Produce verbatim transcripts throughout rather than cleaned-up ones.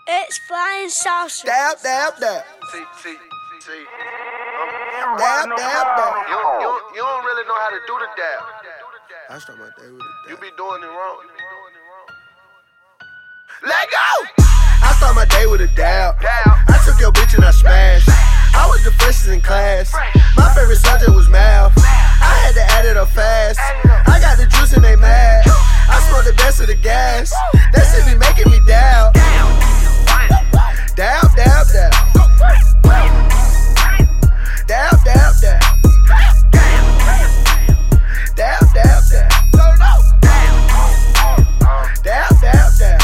It's flying saucer. Dab, dab, dab. See, see, see. Dab, dab, dab. You, you, you don't really know how to do the dab. I start my day with a dab. You be doing it wrong. Let go! I start my day with a dab. Dab. I took your bitch and I smashed. I was the freshest in class. My favorite subject was math. I had to add it up fast. I got the juice and they mad. I smoke the best of the gas. That shit be making me dab. Dab, dab, dab. Dab, dab, dab. Dab, dab, dab. Dab, dab, dab.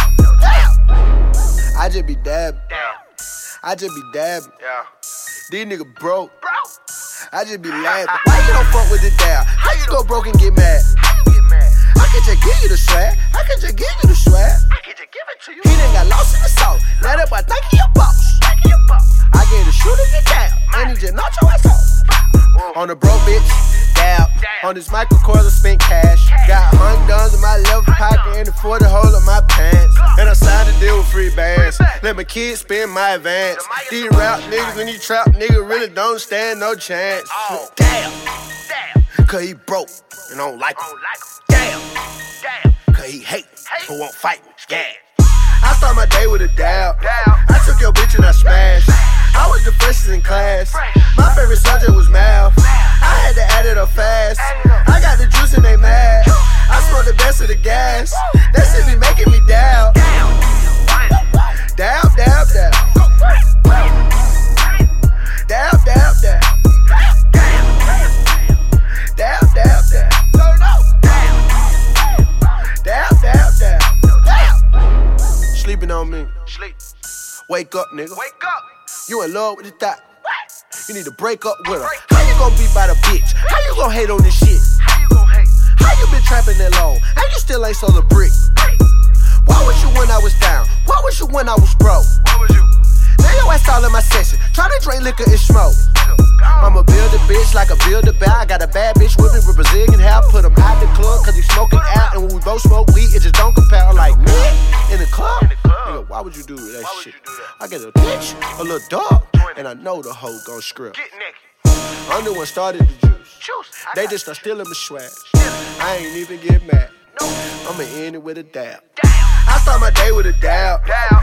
I just be dabbing. I just be dabbing. Yeah. These niggas broke. I just be laughing. Why you don't fuck with the dab? How you go broke and get mad? I could just give you the swag. I could just give you the swag. I can just give it to you. He done got lost in the sauce. Now that boy think he a boss. I gave the shooter the dab, and he just knocked your ass off. On the broke bitch, dab. On this Michael Kors, I spent cash. Got hundred guns in my left pocket and a forty hole in my pants. And I signed a deal with free bands. Let my kids spend my advance. These rap niggas and these trap niggas really don't stand no chance. Oh. Damn, Damn. cause he broke and I don't like I him. don't like him. Damn, Damn. cause he hate but won't fight me. Yeah. I start my day with a dab. Dab. I took your bitch and I smashed. I was the freshest in class. My favorite subject was math. I had to add it up fast. I got the juice and they mad. I smoke the best of the gas. That shit be making me dab. Dab, dab, dab. Dab, dab, dab. Dab, dab, dab. Dab, dab, dab. Sleeping on me. Sleep. Wake up, nigga. Wake up. You in love with the thought. You need to break up with her. How you gon' beat by the bitch? How you gon' hate on this shit? How you gon' hate? How you been trapping that long? How you still ain't sold a brick? Why was you when I was down? Why was you when I was broke? What was you? Now your ass all in my session. Try to drink liquor and smoke. I'ma build a bitch like a build a bear. I got a bad bitch with me with Brazilian hair. Put him out the club cause he smoking out. And when we both smoke weed, it just don't compare. Like me in the club. In the club. Nigga, why would you do that Why would shit? you do that? I get a bitch, a little dog, and I know the hoe gon' script. Get naked. I'm the one started the juice. Juice. I They got just start stealing my swag. Stealing. I ain't even get mad. No. I'ma end it with a dab. Damn. I start my day with a dab. Dab.